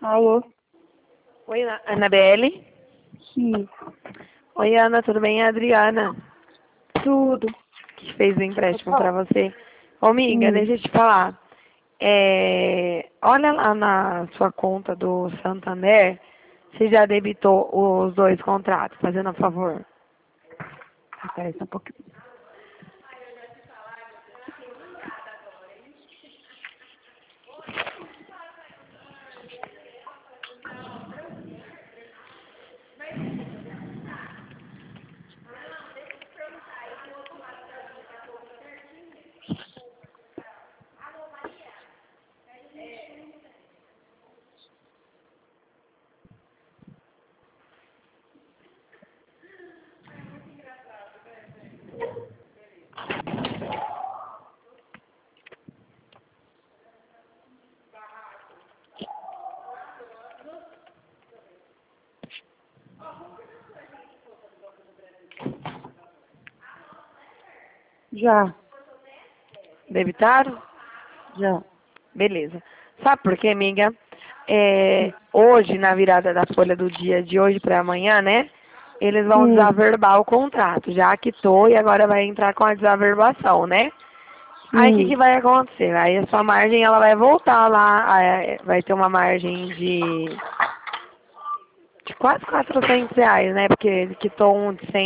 Alô? Oi, Anabelle. Sim, Oi, Ana, tudo bem? É a Adriana, tudo. que fez o Pode empréstimo para falar. você. Ô, amiga, Hum. deixa eu te falar. Olha lá na sua conta do Santander, você já debitou os dois contratos, fazendo a favor. Espera aí só um pouquinho. Já, Debitaram? já. Beleza. Sabe por quê, amiga? Hoje, na virada da folha do dia de hoje para amanhã, né? Eles vão Hum, desaverbar o contrato. Já quitou e agora vai entrar com a desaverbação, né? Aí o que, que hum, vai acontecer? Aí a sua margem ela vai voltar lá, vai ter uma margem de quase R$ 400, né? Porque ele quitou um de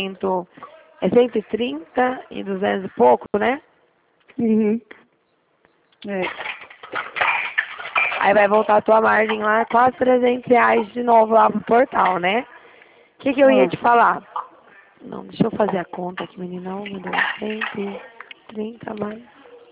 130 e 200 e pouco, né? uhum. É. Aí vai voltar a tua margem lá, quase R$ 300 de novo lá pro portal, né? O que, que eu ia Ah, te falar? Não, deixa eu fazer a conta aqui, meninão, meu Deus. 130 mais.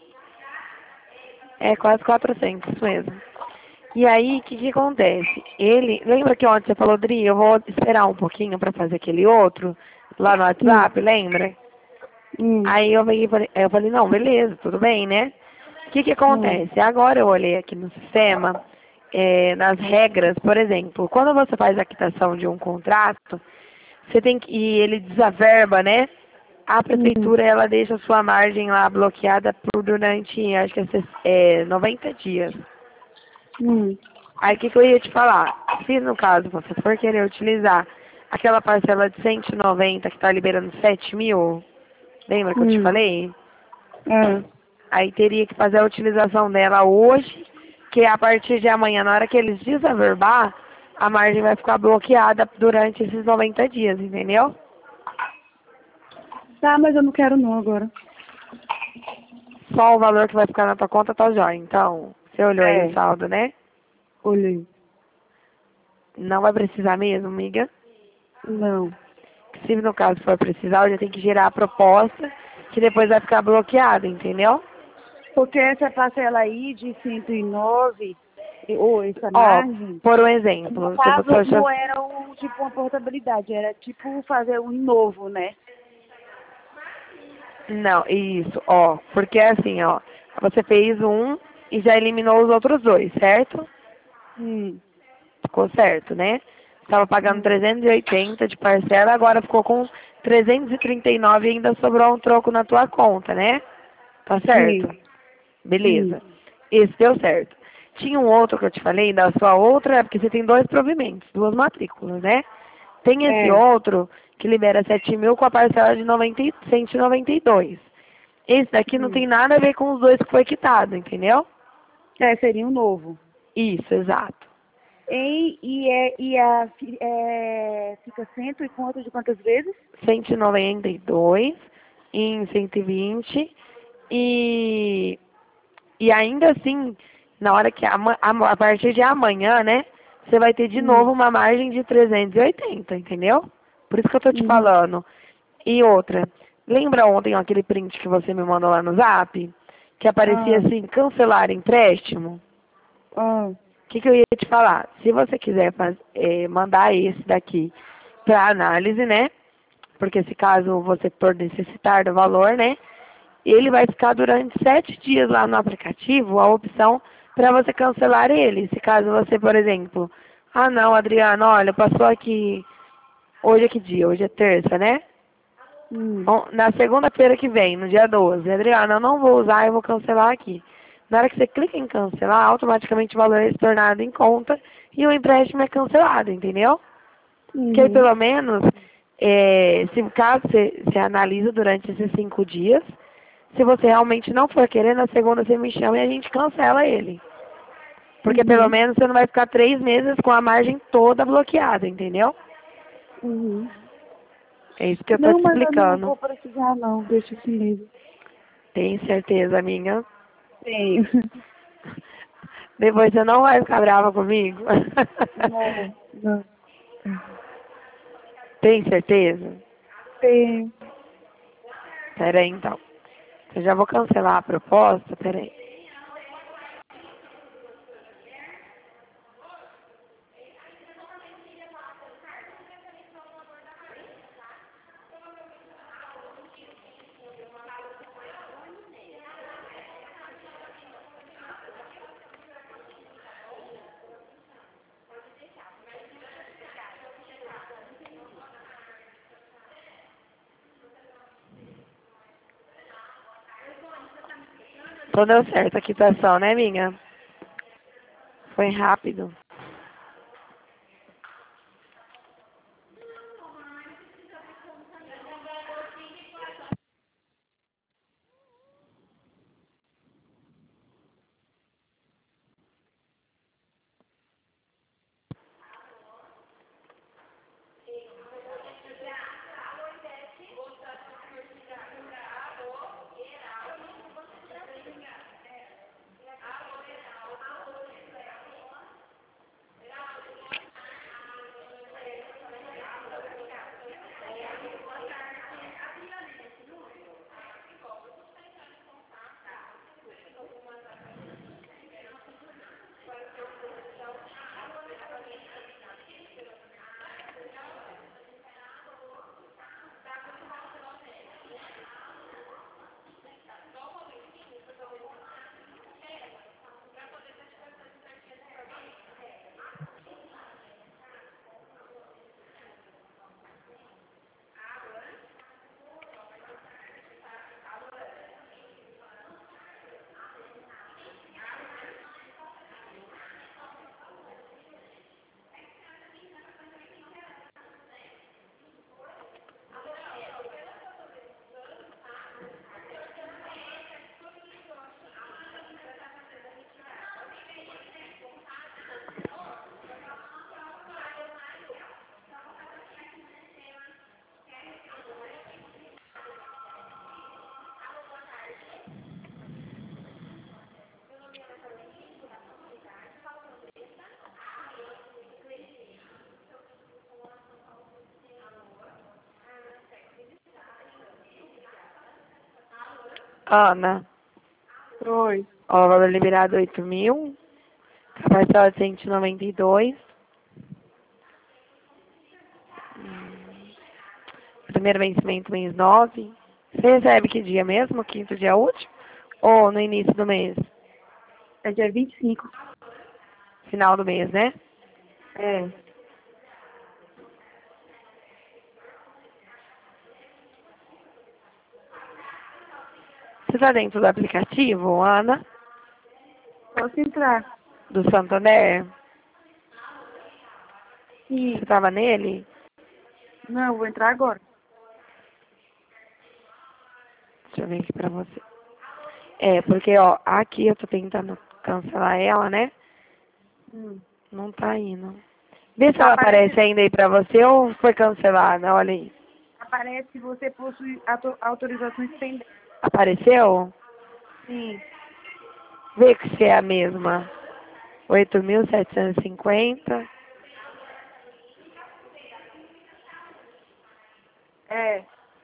É quase 400, isso mesmo. E aí, o que que acontece? Lembra que ontem você falou, Dri, eu vou esperar um pouquinho para fazer aquele outro lá no hum, WhatsApp, lembra? hum, Aí eu falei, não, beleza, tudo bem, né? O que que hum, acontece? Agora eu olhei aqui no sistema, nas regras, por exemplo, quando você faz a quitação de um contrato, você tem que, e ele desaverba, né? A hum, prefeitura, ela deixa a sua margem lá bloqueada por durante, acho que 90 dias. hum, Aí o que, que eu ia te falar? Se no caso você for querer utilizar aquela parcela de 190 que está liberando 7 mil, lembra que eu te hum. falei? Ah, Aí teria que fazer a utilização dela hoje, que a partir de amanhã, na hora que eles desaverbar, a margem vai ficar bloqueada durante esses 90 dias, entendeu? tá, mas eu não quero não agora. Só o valor que vai ficar na tua conta tá jóia. Então, você olhou aí o É, saldo, né? olhei. Não vai precisar mesmo, amiga? Não. Se no caso for precisar, eu já tenho que gerar a proposta, que depois vai ficar bloqueada, entendeu? Porque essa parcela aí de 109, ou essa Ó, margem, por um no exemplo, se caso, você... não era tipo uma portabilidade, era tipo fazer um novo, né? Não, isso, ó, porque assim, ó, você fez um e já eliminou os outros dois, certo? Hum, Ficou certo, né? Estava pagando hum, 380 de parcela, agora ficou com 339 e ainda sobrou um troco na tua conta, né? Tá certo? sim, sim. Beleza. Esse deu certo. Tinha um outro que eu te falei, da sua outra, porque você tem dois provimentos, duas matrículas, né? Tem esse É, outro que libera 7 mil com a parcela de 192. Esse daqui não hum. tem nada a ver com os dois que foi quitado, entendeu? É, seria um novo. Isso, exato. Fica cento e quanto de quantas vezes? 192 em 120 e, e ainda assim, na hora que a partir de amanhã, né, você vai ter de Hum, novo uma margem de 380, entendeu? Por isso que eu tô te uhum. falando. E outra, lembra ontem ó, aquele print que você me mandou lá no Zap? Que aparecia Ah, assim, cancelar empréstimo? ah, O que, que eu ia te falar? Se você quiser mandar esse daqui para análise, né? Porque se caso você for necessitar do valor, né? Ele vai ficar durante 7 dias lá no aplicativo, a opção para você cancelar ele. Se caso você, por exemplo, ah não, Adriano, olha, passou aqui, hoje é que dia? Hoje é terça, né? hum, Bom, na segunda-feira que vem, no dia 12, Adriano, eu não vou usar, eu vou cancelar aqui. Na hora que você clica em cancelar, automaticamente o valor é estornado em conta e o empréstimo é cancelado, entendeu? Porque aí, Uhum. pelo menos, se caso você analisa durante esses 5 dias, se você realmente não for querer, na segunda você me chama e a gente cancela ele. Porque pelo Uhum. menos você não vai ficar 3 meses com a margem toda bloqueada, entendeu? Uhum. É isso que eu tô Não, te mas eu não explicando. vou precisar não, deixa assim mesmo. Tem certeza, minha? Tenho. Depois você não vai ficar brava comigo? Não, não. Tem certeza? Tenho. Pera aí, então. Eu já vou cancelar a proposta, pera aí. Então deu certo a quitação, né, minha? Foi rápido. Ana, Oi. ó, o valor liberado 8.000, a parcela de 192. Primeiro vencimento mês 9. Você recebe que dia mesmo? Quinto dia útil? Ou no início do mês? É dia 25. Final do mês, né? É. Você tá dentro do aplicativo, Ana? Posso entrar? Do Santander? Você Sim. tava nele? Não, vou entrar agora. Deixa eu ver aqui pra você. É, porque, ó, aqui eu tô tentando cancelar ela, né? Hum. Não tá indo. Vê se ela aparece Aparece, ainda aí pra você ou foi cancelada, olha aí. aparece que você possui autorizações pendentes. Apareceu? Sim. Vê que se é a mesma. 8.750. É.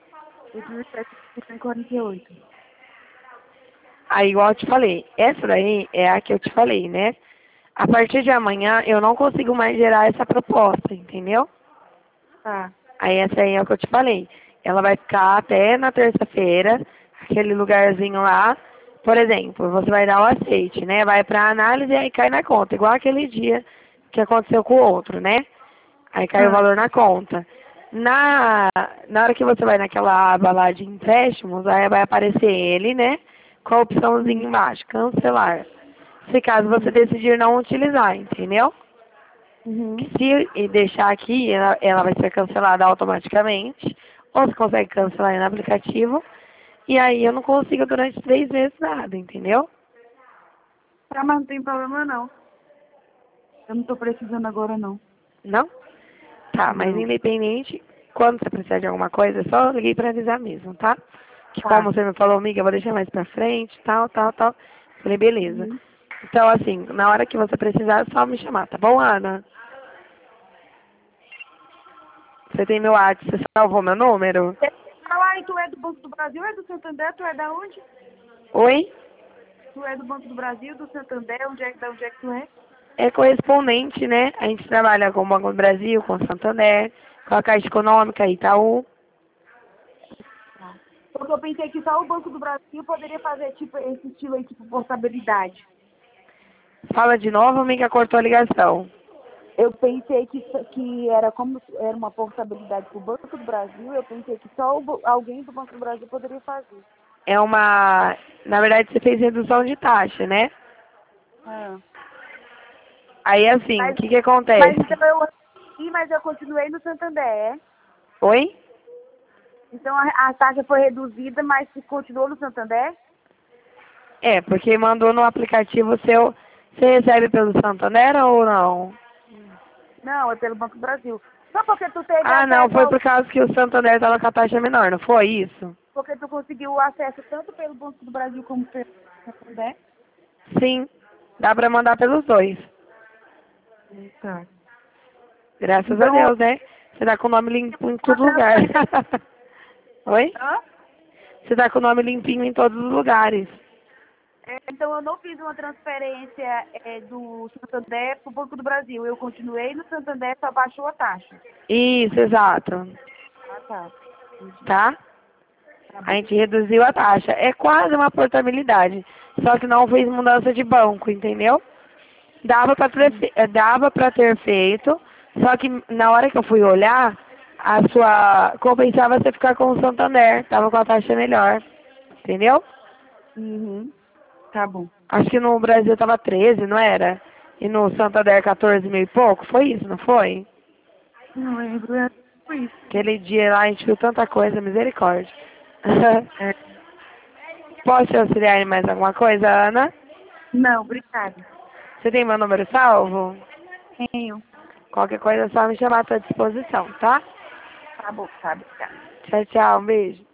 8.748. Aí, igual eu te falei, essa daí é a que eu te falei, né? A partir de amanhã eu não consigo mais gerar essa proposta, entendeu? Tá. Aí essa aí é o que eu te falei. Ela vai ficar até na terça-feira, aquele lugarzinho lá. Por exemplo, você vai dar o aceite, né? Vai pra análise e aí cai na conta, igual aquele dia que aconteceu com o outro, né? Aí cai o Ah, valor na conta. Na hora que você vai naquela aba lá de empréstimos, aí vai aparecer ele, né? com a opçãozinha embaixo, cancelar. Se caso você decidir não utilizar, entendeu? Uhum. Se deixar aqui, ela vai ser cancelada automaticamente. Ou você consegue cancelar aí no aplicativo. E aí eu não consigo durante 3 meses nada, entendeu? Tá, mas não tem problema não. Eu não tô precisando agora não. Não? Tá, mas Não. independente, quando você precisar de alguma coisa, é só liguei pra avisar mesmo, tá? Que Tá. como você me falou, amiga, eu vou deixar mais pra frente, tal, tal, tal. Falei, beleza. Uhum. Então, assim, na hora que você precisar, é só me chamar, tá bom, Ana? Você tem meu WhatsApp, você salvou meu número? Fala aí, tu é do Banco do Brasil, é do Santander, tu é da onde? Oi? Tu é do Banco do Brasil, do Santander, da onde é que tu é? É correspondente, né? A gente trabalha com o Banco do Brasil, com o Santander, com a Caixa Econômica, Itaú. Tá. Porque eu pensei que só o Banco do Brasil poderia fazer tipo esse estilo aí, tipo portabilidade. Fala de novo, amiga, cortou a ligação. Eu pensei que era como era uma portabilidade para o Banco do Brasil, eu pensei que só alguém do Banco do Brasil poderia fazer. É uma... Na verdade, você fez redução de taxa, né? Ah. Aí, assim, o Mas, que que mas acontece? então mas eu continuei no Santander, é? Oi? Então a taxa foi reduzida, mas continuou no Santander? É, porque mandou no aplicativo seu... Você recebe pelo Santander ou não? Não, é pelo Banco do Brasil. Só porque tu teve Ah, não, acesso foi por causa que o Santander estava com a taxa menor, não foi isso? porque tu conseguiu acesso tanto pelo Banco do Brasil como pelo Santander? Sim, dá pra mandar pelos dois. Tá. Graças a Então, Deus, né? Você tá com o nome limpo em uma todo lugar. transferência. Oi? Hã? Você tá com o nome limpinho em todos os lugares. Então eu não fiz uma transferência do Santander para o Banco do Brasil. Eu continuei no Santander, só baixou a taxa. Isso, exato. Ah, tá. Entendi. Tá? Tá A bom. gente reduziu a taxa. É quase uma portabilidade. Só que não fez mudança de banco, entendeu? Dava pra ter feito, só que na hora que eu fui olhar, a sua compensava você ficar com o Santander, tava com a taxa melhor, entendeu? Uhum. Tá bom. Acho que no Brasil tava 13, não era? E no Santander 14 mil e pouco, foi isso, não foi? Não lembro, é por isso. Aquele dia lá a gente viu tanta coisa, misericórdia. É. Posso te auxiliar em mais alguma coisa, Ana? Não, obrigada. Você tem meu número salvo? Tenho. Qualquer coisa é só me chamar à sua disposição, tá? Tá bom, tá, obrigada. Tchau, tchau, um beijo.